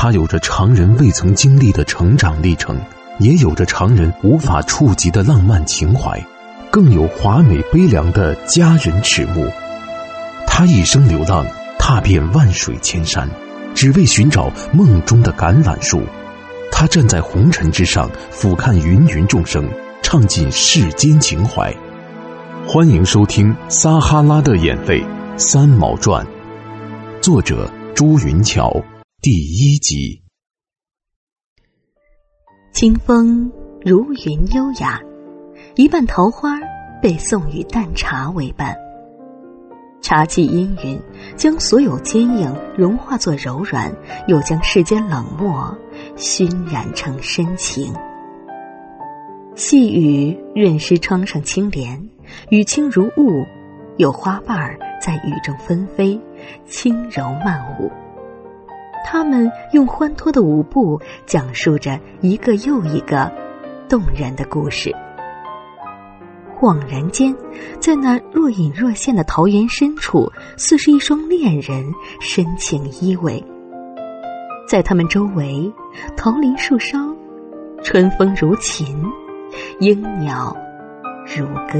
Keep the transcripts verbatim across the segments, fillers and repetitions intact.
他有着常人未曾经历的成长历程，也有着常人无法触及的浪漫情怀，更有华美悲凉的佳人迟暮。他一生流浪，踏遍万水千山，只为寻找梦中的橄榄树。他站在红尘之上，俯瞰芸芸众生，唱尽世间情怀。欢迎收听《撒哈拉的眼泪》三毛传，作者朱云桥，第一集。 清风如云优雅，一半桃花被送与淡茶为伴。茶气氤氲，将所有坚硬融化作柔软，又将世间冷漠熏染成深情。细雨润湿窗上青帘，雨轻如雾，有花瓣儿在雨中纷飞，轻柔漫舞。他们用欢脱的舞步讲述着一个又一个动人的故事。恍然间，在那若隐若现的桃源深处，似是一双恋人深情依偎。在他们周围，桃林树梢，春风如琴，莺鸟如歌。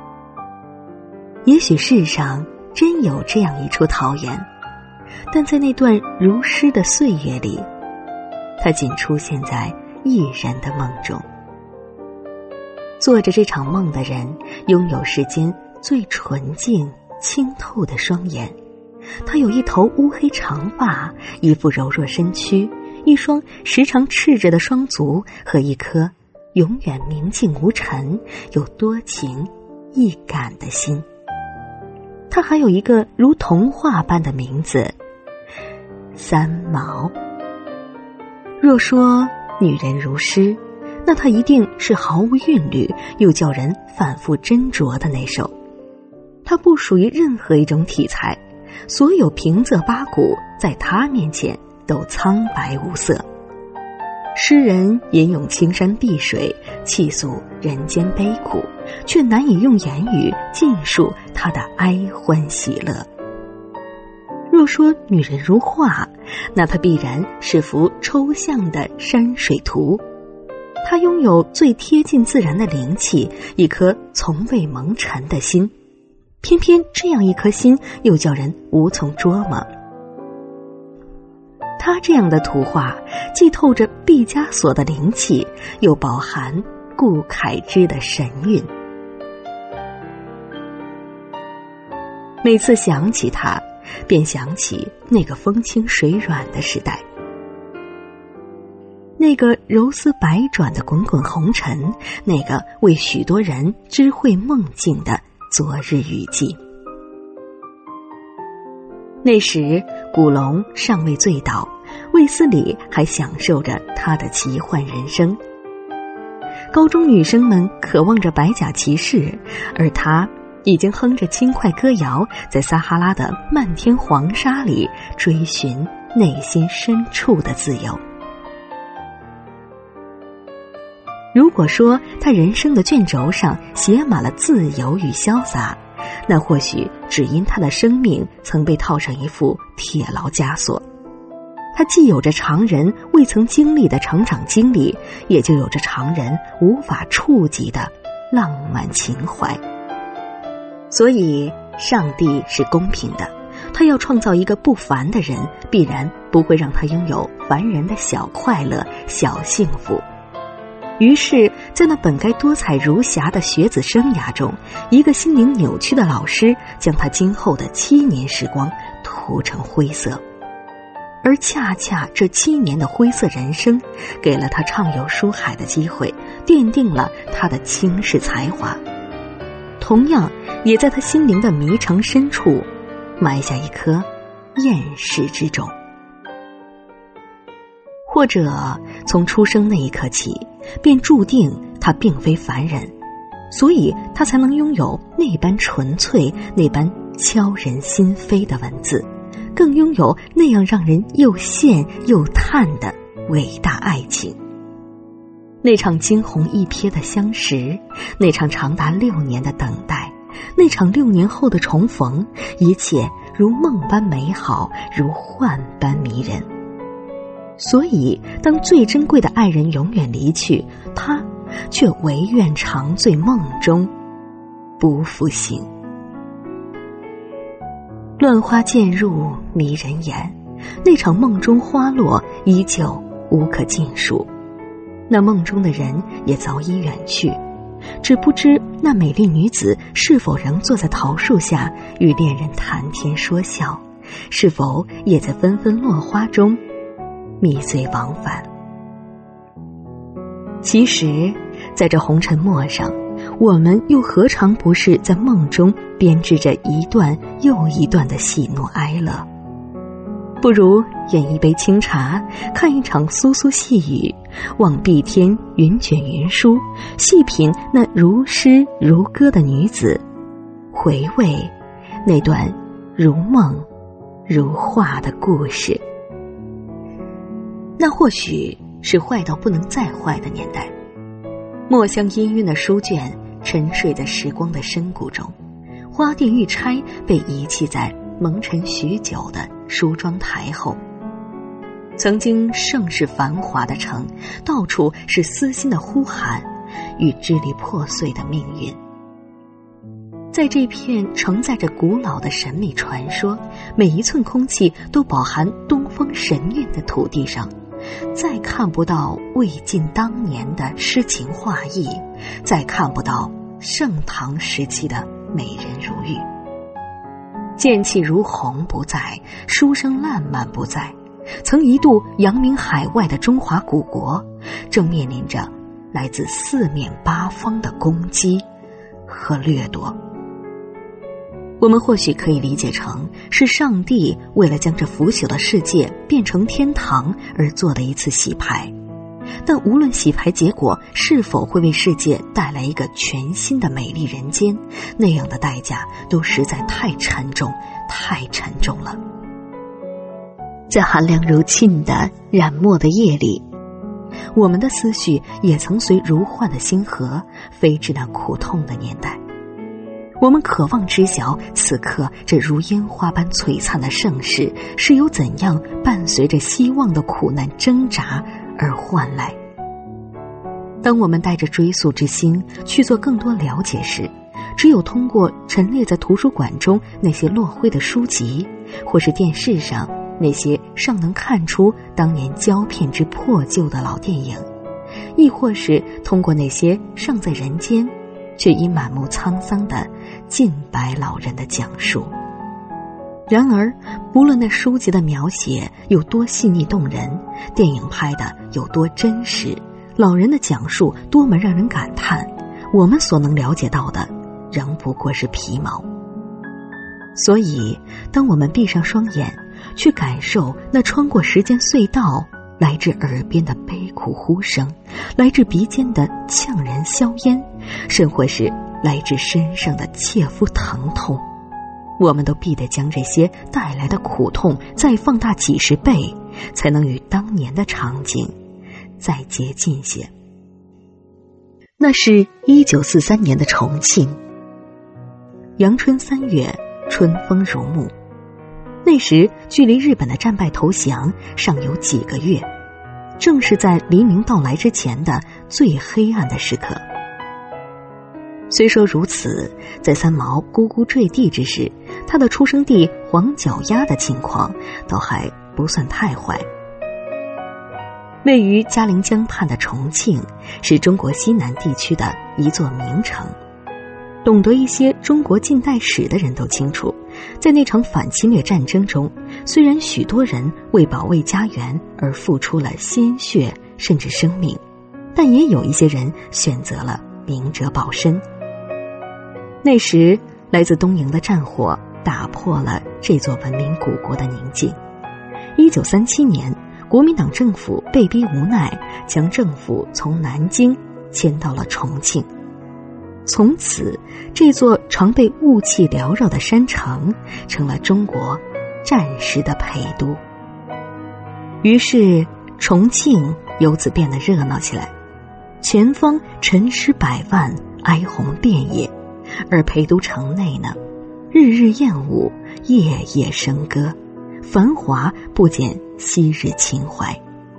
也许世上真有这样一处桃源，但在那段如诗的岁月里，它仅出现在一人的梦中。做着这场梦的人，拥有世间最纯净清透的双眼，他有一头乌黑长发，一副柔弱身躯，一双时常赤着的双足，和一颗永远明净无尘有多情易感的心。他还有一个如童话般的名字，三毛。若说女人如诗，那她一定是毫无韵律又叫人反复斟酌的那首。她不属于任何一种体裁，所有平仄八股在她面前都苍白无色。诗人吟咏青山碧水，泣诉人间悲苦，却难以用言语尽述她的哀欢喜乐。若说女人如画，那她必然是幅抽象的山水图。她拥有最贴近自然的灵气，一颗从未蒙尘的心，偏偏这样一颗心又叫人无从捉摸。她这样的图画既透着毕加索的灵气，又饱含顾恺之的神韵。每次想起她，便想起那个风轻水软的时代，那个柔丝百转的滚滚红尘，那个为许多人知会梦境的昨日雨季。那时古龙尚未醉倒，卫斯理还享受着他的奇幻人生。高中女生们渴望着白甲骑士，而他已经哼着轻快歌谣，在撒哈拉的漫天黄沙里追寻内心深处的自由。如果说他人生的卷轴上写满了自由与潇洒，那或许只因他的生命曾被套上一副铁牢枷锁。他既有着常人未曾经历的成长经历，也就有着常人无法触及的浪漫情怀。所以上帝是公平的，他要创造一个不凡的人，必然不会让他拥有凡人的小快乐、小幸福。于是在那本该多彩如霞的学子生涯中，一个心灵扭曲的老师将他今后的七年时光涂成灰色。而恰恰这七年的灰色人生，给了他畅游书海的机会，奠定了他的倾世才华，同样也在他心灵的迷城深处埋下一颗厌世之种。或者从出生那一刻起，便注定他并非凡人，所以他才能拥有那般纯粹、那般敲人心扉的文字，更拥有那样让人又羡又叹的伟大爱情。那场惊鸿一瞥的相识，那场长达六年的等待，那场六年后的重逢，一切如梦般美好，如幻般迷人。 所以当最珍贵的爱人永远离去，他却唯愿长醉梦中，不复醒。乱花渐入迷人眼，那场梦中花落依旧无可尽数。那梦中的人也早已远去，只不知那美丽女子是否仍坐在桃树下与恋人谈天说笑，是否也在纷纷落花中迷醉往返。其实在这红尘陌上，我们又何尝不是在梦中编织着一段又一段的喜怒哀乐？不如饮一杯清茶，看一场簌簌细雨，望碧天云卷云舒，细品那如诗如歌的女子，回味那段如梦如画的故事。那或许是坏到不能再坏的年代，墨香氤氲的书卷沉睡在时光的深谷中，花钿玉钗被遗弃在蒙尘许久的梳妆台后。曾经盛世繁华的城，到处是撕心的呼喊与支离破碎的命运。在这片承载着古老的神秘传说，每一寸空气都饱含东方神韵的土地上，再看不到魏晋当年的诗情画意，再看不到盛唐时期的美人如玉。剑气如虹不在，书声烂漫不在，曾一度扬名海外的中华古国，正面临着来自四面八方的攻击和掠夺。我们或许可以理解成是上帝为了将这腐朽的世界变成天堂而做的一次洗牌，但无论洗牌结果是否会为世界带来一个全新的美丽人间，那样的代价都实在太沉重太沉重了。在寒凉如沁的染墨的夜里，我们的思绪也曾随如幻的星河飞至那苦痛的年代。我们渴望知晓此刻这如烟花般璀璨的盛世是由怎样伴随着希望的苦难挣扎而换来。当我们带着追溯之心去做更多了解时，只有通过陈列在图书馆中那些落灰的书籍，或是电视上那些尚能看出当年胶片之破旧的老电影，亦或是通过那些尚在人间却已满目沧桑的近百老人的讲述。然而无论那书籍的描写有多细腻动人，电影拍的有多真实，老人的讲述多么让人感叹，我们所能了解到的仍不过是皮毛。所以当我们闭上双眼去感受那穿过时间隧道来至耳边的悲苦呼声，来至鼻尖的呛人硝烟，甚或是来至身上的切肤疼痛，我们都必得将这些带来的苦痛再放大几十倍，才能与当年的场景再接近些。那是一九四三年的重庆，阳春三月，春风如沐。那时距离日本的战败投降尚有几个月，正是在黎明到来之前的最黑暗的时刻。虽说如此，在三毛咕咕坠地之时，他的出生地黄脚丫的情况倒还不算太坏。位于嘉陵江畔的重庆是中国西南地区的一座名城，懂得一些中国近代史的人都清楚，在那场反侵略战争中，虽然许多人为保卫家园而付出了鲜血甚至生命，但也有一些人选择了明哲保身。那时来自东营的战火打破了这座文明古国的宁静。一九三七年，国民党政府被逼无奈，将政府从南京迁到了重庆。从此，这座常被雾气缭绕的山城成了中国战时的陪都。于是重庆由此变得热闹起来，前方陈尸百万，哀鸿遍野，而陪都城内呢，日日宴舞，夜夜笙歌，繁华不减昔日情怀。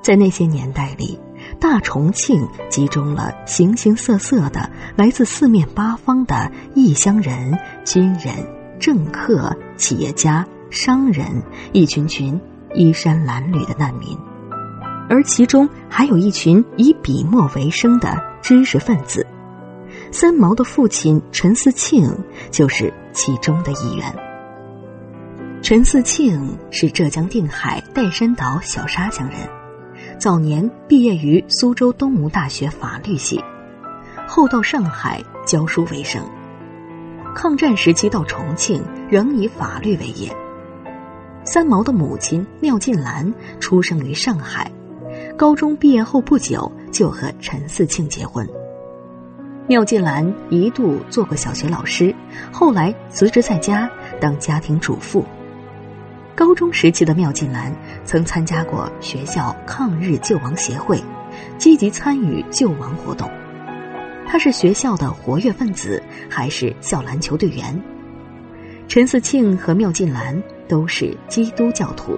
在那些年代里，大重庆集中了形形色色的来自四面八方的异乡人、军人、政客、企业家、商人，一群群衣衫褴褛的难民，而其中还有一群以笔墨为生的知识分子。三毛的父亲陈嗣庆就是其中的一员。陈嗣庆是浙江定海岱山岛小沙乡人，早年毕业于苏州东吴大学法律系，后到上海教书为生。抗战时期到重庆，仍以法律为业。三毛的母亲廖晋兰出生于上海，高中毕业后不久就和陈嗣庆结婚。廖晋兰一度做过小学老师，后来辞职在家当家庭主妇。高中时期的廖晋兰曾参加过学校抗日救亡协会，积极参与救亡活动。他是学校的活跃分子，还是校篮球队员。陈嗣庆和廖晋兰都是基督教徒。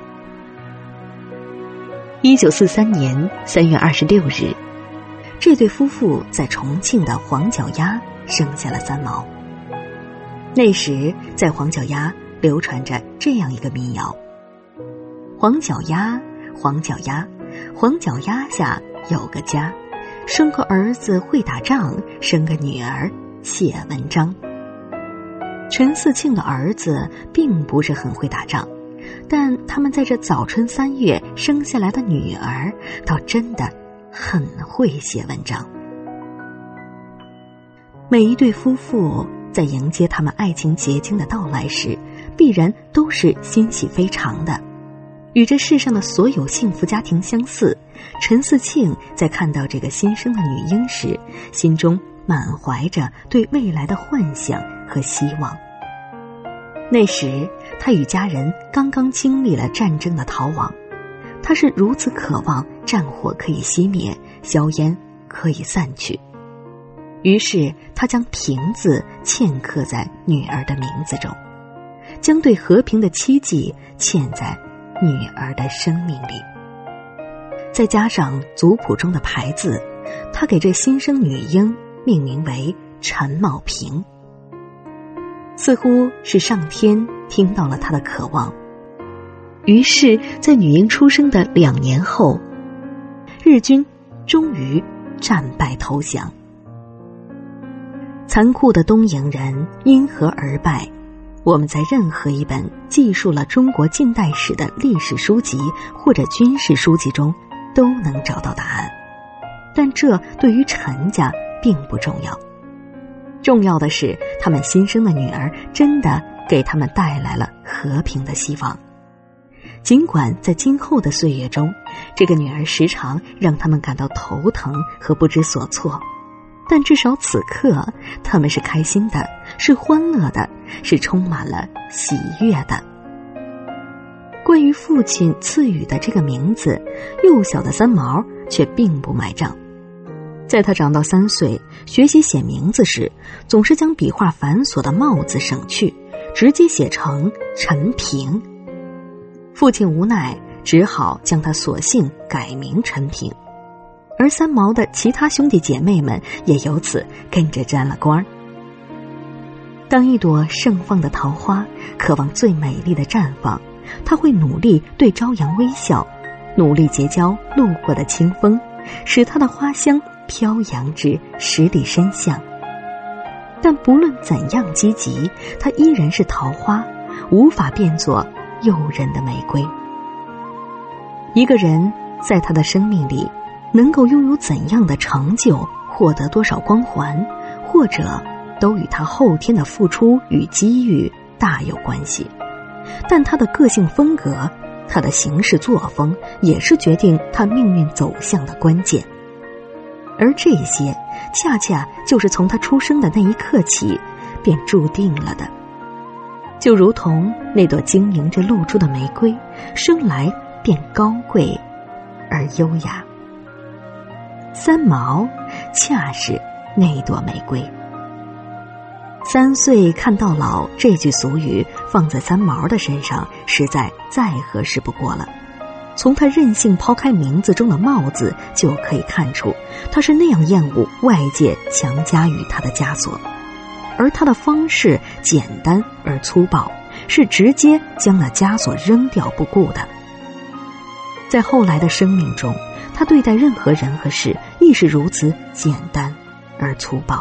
一九四三年三月二十六日，这对夫妇在重庆的黄脚丫生下了三毛。那时在黄脚丫流传着这样一个民谣：黄脚丫，黄脚丫，黄脚丫下有个家，生个儿子会打仗，生个女儿写文章。陈嗣庆的儿子并不是很会打仗，但他们在这早春三月生下来的女儿倒真的很会写文章。每一对夫妇在迎接他们爱情结晶的到来时，必然都是欣喜非常的。与这世上的所有幸福家庭相似，陈嗣庆在看到这个新生的女婴时，心中满怀着对未来的幻想和希望。那时他与家人刚刚经历了战争的逃亡，他是如此渴望战火可以熄灭，硝烟可以散去。于是他将瓶子嵌刻在女儿的名字中，将对和平的期冀嵌在女儿的生命里。再加上族谱中的牌字，他给这新生女婴命名为陈茂平。似乎是上天听到了他的渴望，于是在女婴出生的两年后，日军终于战败投降。残酷的东瀛人因何而败？我们在任何一本记述了中国近代史的历史书籍或者军事书籍中都能找到答案，但这对于陈家并不重要。重要的是，他们新生的女儿真的给他们带来了和平的希望。尽管在今后的岁月中，这个女儿时常让他们感到头疼和不知所措，但至少此刻他们是开心的，是欢乐的，是充满了喜悦的。关于父亲赐予的这个名字，幼小的三毛却并不买账。在他长到三岁，学习写名字时，总是将笔画繁琐的帽字省去，直接写成陈平。父亲无奈，只好将他索性改名陈平。而三毛的其他兄弟姐妹们也由此跟着沾了光。当一朵盛放的桃花渴望最美丽的绽放，他会努力对朝阳微笑，努力结交路过的清风，使它的花香飘扬至十里深巷。但不论怎样积极，它依然是桃花，无法变作诱人的玫瑰。一个人在他的生命里能够拥有怎样的成就，获得多少光环，或者都与他后天的付出与机遇大有关系。但他的个性风格，他的行事作风，也是决定他命运走向的关键。而这些恰恰就是从他出生的那一刻起便注定了的。就如同那朵晶莹着露珠的玫瑰，生来便高贵而优雅。三毛恰是那朵玫瑰。三岁看到老这句俗语放在三毛的身上实在再合适不过了。 从他任性抛开名字中的帽子就可以看出，他是那样厌恶外界强加于他的枷锁，而他的方式简单而粗暴，是直接将那枷锁扔掉不顾的。在后来的生命中，他对待任何人和事亦是如此简单而粗暴。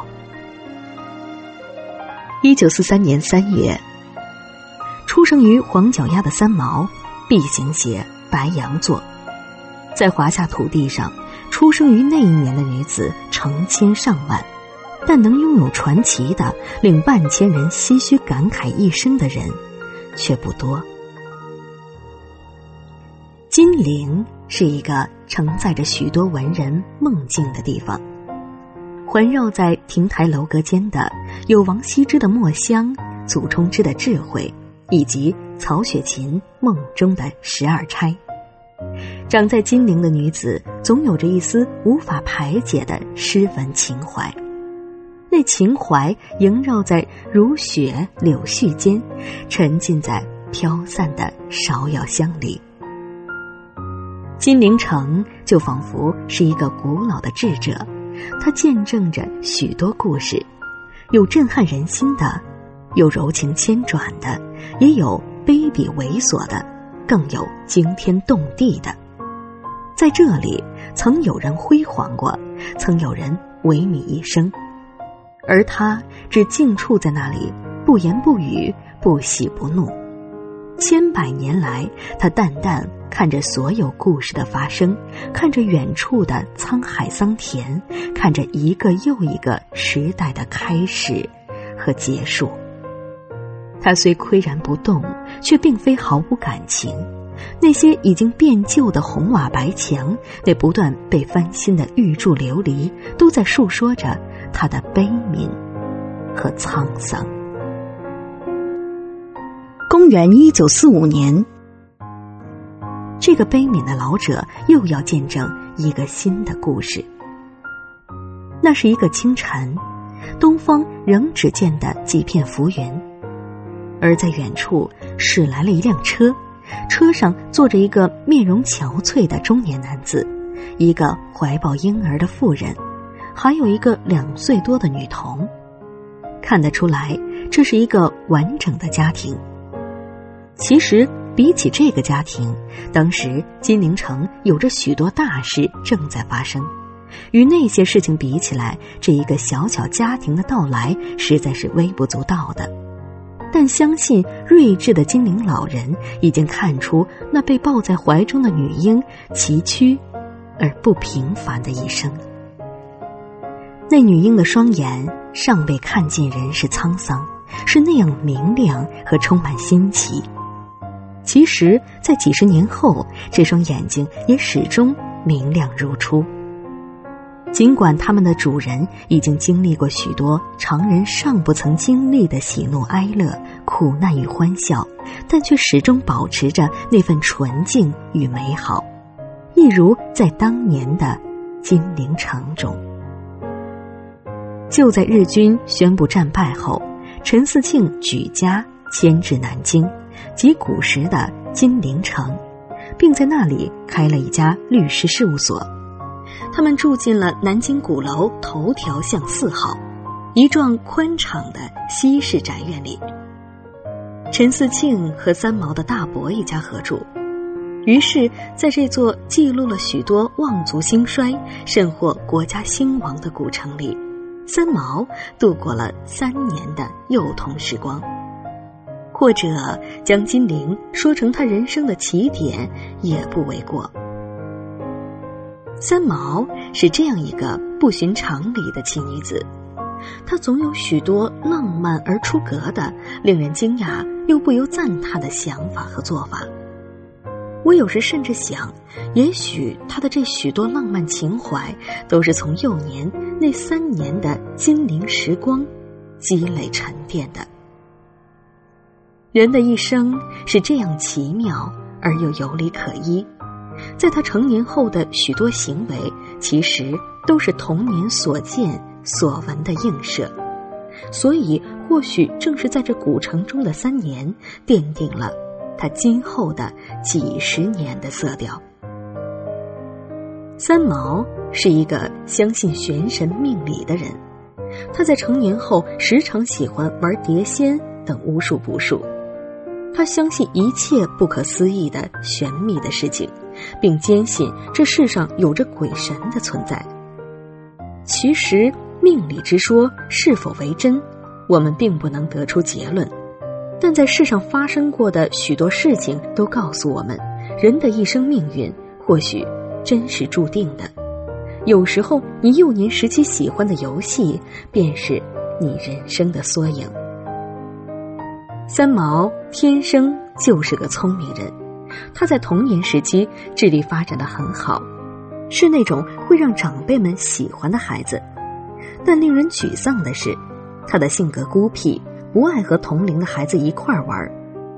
一九四三年三月，出生于黄脚丫的三毛，B型血，白羊座。在华夏土地上，出生于那一年的女子成千上万，但能拥有传奇的令万千人唏嘘感慨一生的人却不多。金陵是一个承载着许多文人梦境的地方，环绕在亭台楼阁间的有王羲之的墨香、祖冲之的智慧，以及曹雪芹梦中的十二钗。长在金陵的女子总有着一丝无法排解的诗文情怀，那情怀萦绕在如雪柳絮间，沉浸在飘散的芍药香里。金陵城就仿佛是一个古老的智者，它见证着许多故事，有震撼人心的，有柔情千转的，也有卑鄙猥琐的，更有惊天动地的。在这里，曾有人辉煌过，曾有人萎靡一生，而他只静处在那里，不言不语，不喜不怒。千百年来，他淡淡看着所有故事的发生，看着远处的沧海桑田，看着一个又一个时代的开始和结束。他虽岿然不动，却并非毫无感情。那些已经变旧的红瓦白墙，那不断被翻新的玉柱琉璃，都在述说着他的悲悯和沧桑。公元一九四五年，这个悲悯的老者又要见证一个新的故事。那是一个清晨，东方仍只见得几片浮云，而在远处驶来了一辆车，车上坐着一个面容憔悴的中年男子，一个怀抱婴儿的妇人，还有一个两岁多的女童。看得出来，这是一个完整的家庭。其实比起这个家庭，当时金陵城有着许多大事正在发生，与那些事情比起来，这一个小小家庭的到来实在是微不足道的。但相信睿智的金陵老人已经看出那被抱在怀中的女婴崎岖而不平凡的一生。那女婴的双眼尚未看见人世沧桑，是那样明亮和充满新奇。其实在几十年后，这双眼睛也始终明亮如初。尽管他们的主人已经经历过许多常人尚不曾经历的喜怒哀乐、苦难与欢笑，但却始终保持着那份纯净与美好，一如在当年的金陵城中。就在日军宣布战败后，陈嗣庆举家迁至南京，即古时的金陵城，并在那里开了一家律师事务所。他们住进了南京鼓楼头条巷四号，一幢宽敞的西式宅院里。陈嗣庆和三毛的大伯一家合住，于是在这座记录了许多望族兴衰甚或国家兴亡的古城里，三毛度过了三年的幼童时光。或者将金陵说成他人生的起点也不为过。三毛是这样一个不寻常理的奇女子，她总有许多浪漫而出格的、令人惊讶又不由赞叹的想法和做法。我有时甚至想，也许她的这许多浪漫情怀都是从幼年那三年的金陵时光积累沉淀的。人的一生是这样奇妙而又有理可依，在他成年后的许多行为，其实都是童年所见所闻的映射。所以或许正是在这古城中的三年，奠定了他今后的几十年的色调。三毛是一个相信玄神命理的人，他在成年后时常喜欢玩碟仙等巫术卜术。他相信一切不可思议的玄秘的事情，并坚信这世上有着鬼神的存在。其实命理之说是否为真，我们并不能得出结论，但在世上发生过的许多事情都告诉我们，人的一生命运或许真是注定的。有时候你幼年时期喜欢的游戏，便是你人生的缩影。三毛天生就是个聪明人，他在童年时期智力发展得很好，是那种会让长辈们喜欢的孩子。但令人沮丧的是，他的性格孤僻，不爱和同龄的孩子一块儿玩。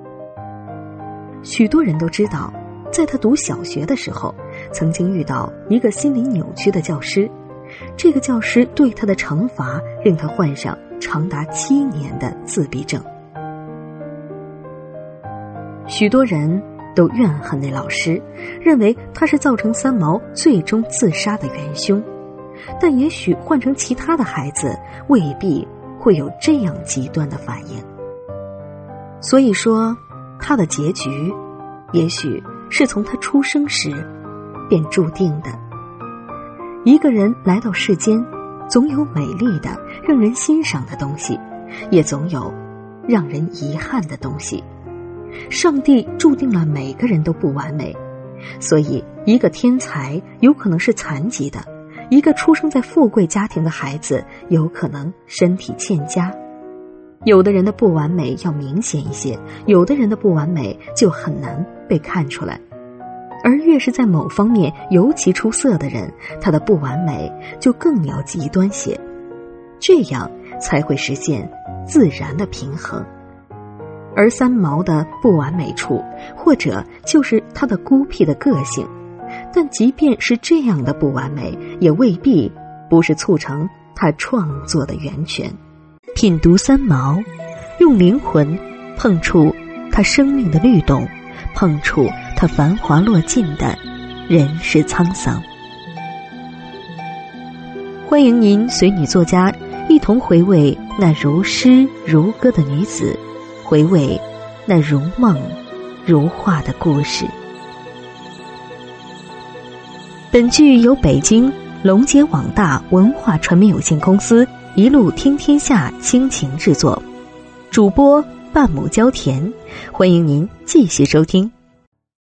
许多人都知道，在他读小学的时候，曾经遇到一个心理扭曲的教师，这个教师对他的惩罚令他患上长达七年的自闭症。许多人都怨恨那老师，认为他是造成三毛最终自杀的元凶，但也许换成其他的孩子未必会有这样极端的反应。所以说，他的结局也许是从他出生时便注定的。一个人来到世间，总有美丽的让人欣赏的东西，也总有让人遗憾的东西。上帝注定了每个人都不完美，所以一个天才有可能是残疾的，一个出生在富贵家庭的孩子有可能身体欠佳。有的人的不完美要明显一些，有的人的不完美就很难被看出来。而越是在某方面尤其出色的人，他的不完美就更要极端些，这样才会实现自然的平衡。而三毛的不完美处，或者就是他的孤僻的个性，但即便是这样的不完美，也未必不是促成他创作的源泉。品读三毛，用灵魂碰触他生命的律动，碰触他繁华落尽的人世沧桑。欢迎您随女作家一同回味那如诗如歌的女子，回味那如梦如画的故事。本剧由北京龙杰网大文化传媒有限公司一路听天下倾情制作，主播半亩焦田，欢迎您继续收听。